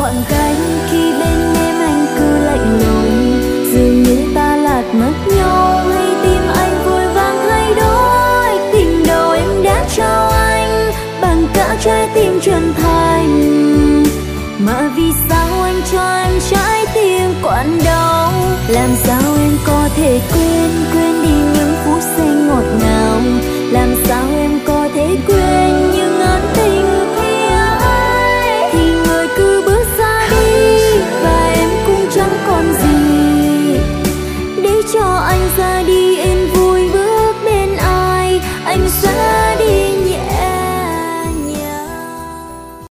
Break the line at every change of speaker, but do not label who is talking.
khoảng cách khi bên em anh cứ lạnh lùng, dường như ta lạc mất nhau. Hay tim anh vội vàng thay đổi, tình đầu em đã trao anh bằng cả trái tim chân thành, mà vì sao anh cho em trái tim quặn đau? Làm sao em có thể quên